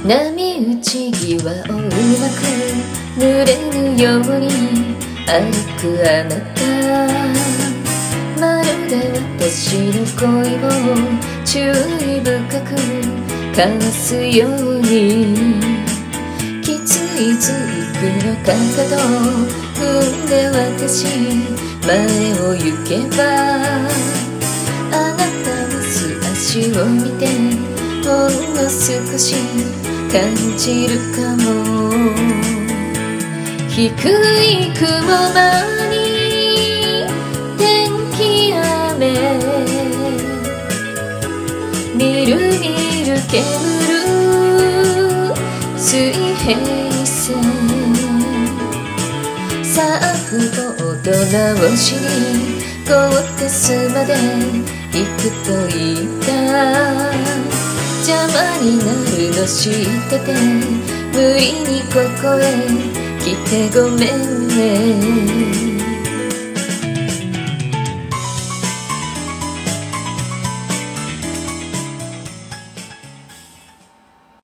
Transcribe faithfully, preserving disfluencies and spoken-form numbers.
波打ち際をうまく濡れぬように歩くあなた、まるで私の恋を注意深く交わすように、気づいついくのかと踏んで私前を行けば、あなたは素足を見てほんの少し感じるかも。低い雲間に天気雨、みるみる煙る水平線、さあふと大人をしにゴーテスまで行くと言った。邪魔になるの知ってて無理にここへ来てごめんね。